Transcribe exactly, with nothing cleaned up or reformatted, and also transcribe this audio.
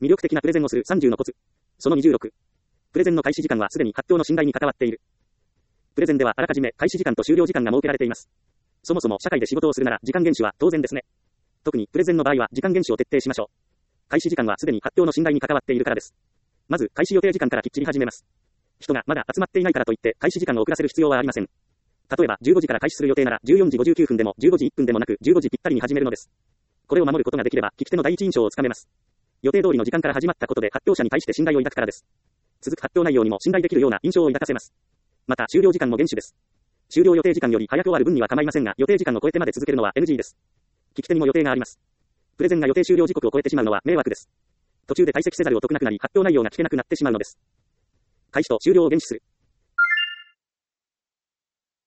魅力的なプレゼンをするさんじゅうのコツ。そのにじゅうろく。プレゼンの開始時間はすでに発表の信頼に関わっている。プレゼンではあらかじめ開始時間と終了時間が設けられています。そもそも社会で仕事をするなら時間厳守は当然ですね。特にプレゼンの場合は時間厳守を徹底しましょう。開始時間はすでに発表の信頼に関わっているからです。まず開始予定時間からきっちり始めます。人がまだ集まっていないからといって開始時間を遅らせる必要はありません。例えばじゅうごじから開始する予定ならじゅうよじごじゅうきゅうふんでもじゅうごじいっぷんでもなくじゅうごじぴったりに始めるのです。これを守ることができれば聞き手の第一印象をつかめます。予定通りの時間から始まったことで発表者に対して信頼を抱くからです。続く発表内容にも信頼できるような印象を抱かせます。また終了時間も厳守です。終了予定時間より早く終わる分には構いませんが予定時間を超えてまで続けるのは エヌジー です。聞き手にも予定があります。プレゼンが予定終了時刻を超えてしまうのは迷惑です。途中で退席せざるを得なくなり発表内容が聞けなくなってしまうのです。開始と終了を厳守する。